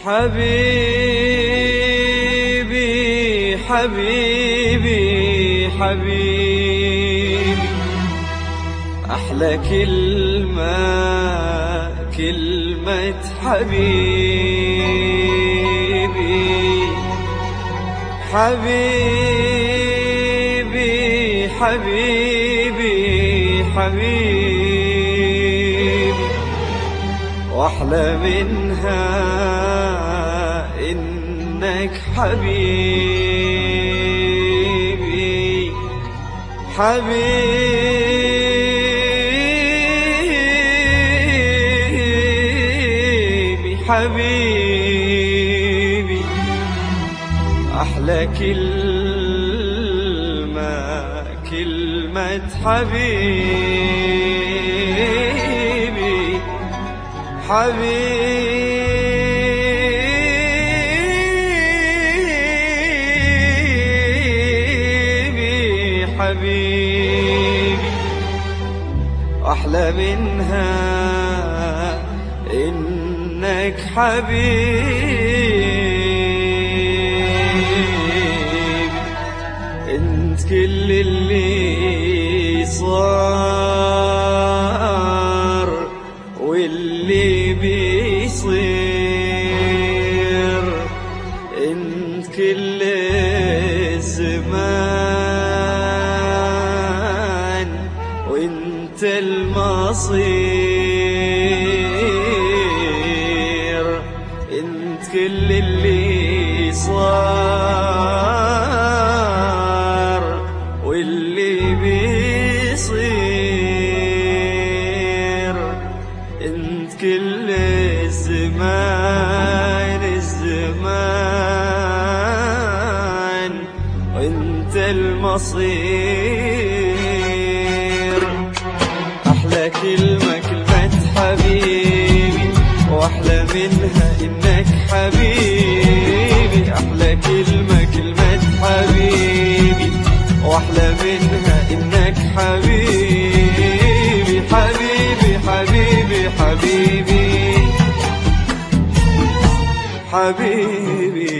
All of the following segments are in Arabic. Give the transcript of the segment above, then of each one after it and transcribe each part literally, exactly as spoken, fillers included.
حبيبي حبيبي حبيبي أحلى كلمة كلمة حبيبي حبيبي حبيبي حبيبي وأحلى منها إنك حبيبي حبيبي حبيبي أحلى كلمة كلمة حبيبي حبيبي حبيبي أحلى منها إنك حبيبي انت كل اللي صار واللي بيصير انت كل الزمان وانت المصير انت كل اللي صار واللي بيصير انت كل الزمان الزمان وانت المصير أحلى كلمة كلمة حبيبي وأحلى منها إنك حبيبي أحلى كلمة كلمة حبيبي وأحلى منها إنك حبيبي حبيبي حبيبي حبيبي حبيبي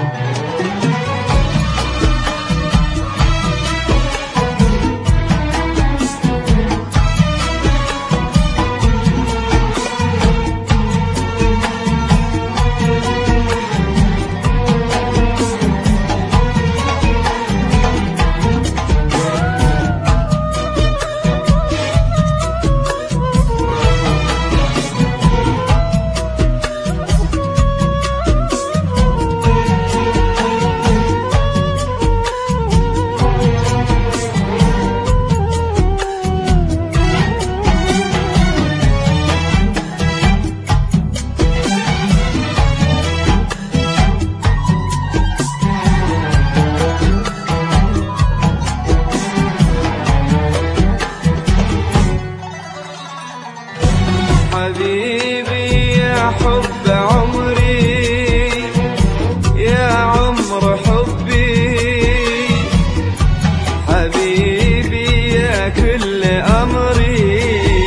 حبيبي يا حب عمري يا عمر حبي حبيبي يا كل أمري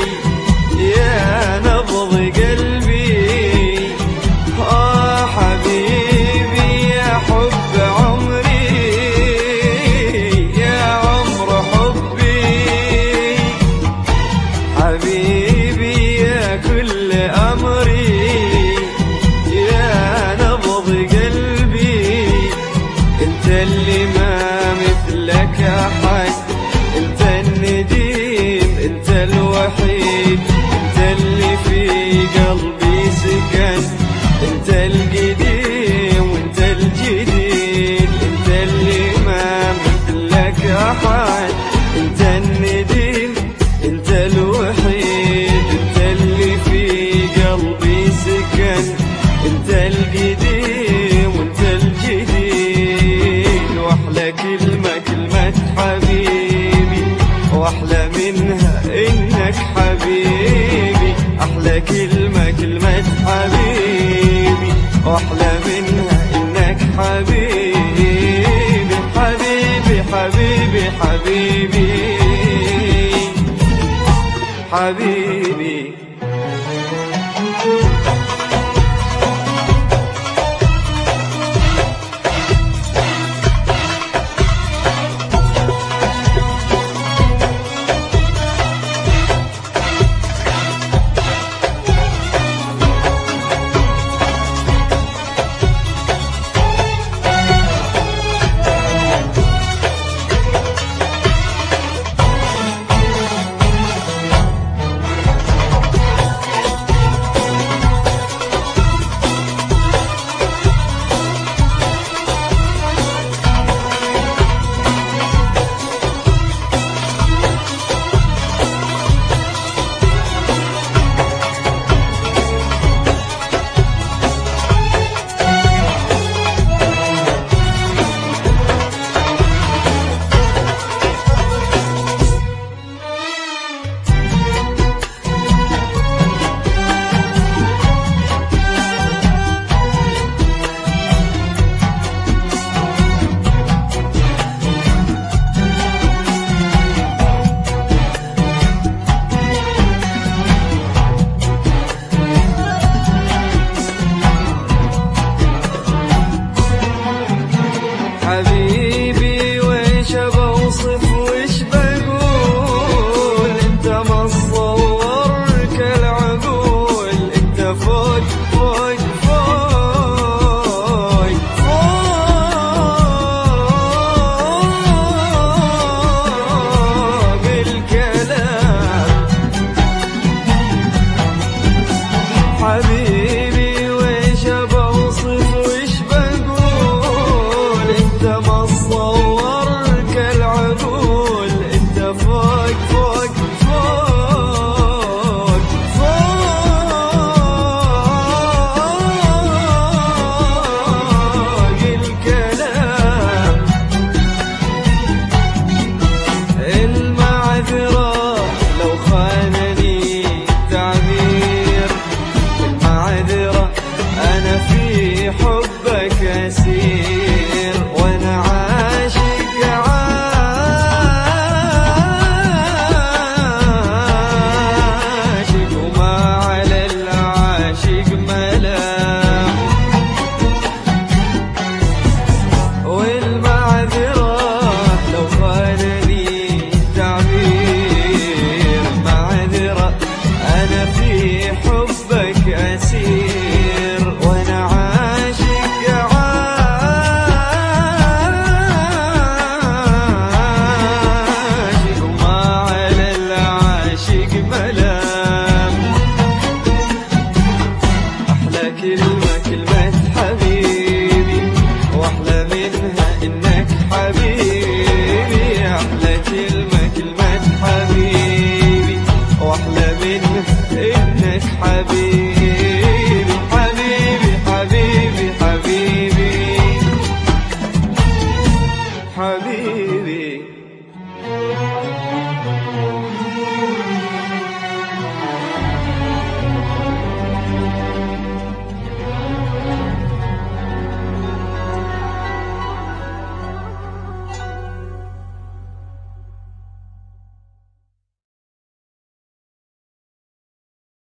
يا نبض قلبي آه حبيبي يا حب عمري يا عمر حبي حبيبي كل أمري يا نبض قلبي انت اللي ما مثلك أحد انت النديم انت الوحيد انت اللي في قلبي سكن انت القديم وانت الجديد انت اللي ما مثلك أحد انت النديم انت الوحيد انت القديم وانت الجديد واحلى كلمة كلمة حبيبي واحلى منها انك حبيبي احلى كلمة كلمة حبيبي واحلى منها انك حبيبي حبيبي حبيبي حبيبي حبيبي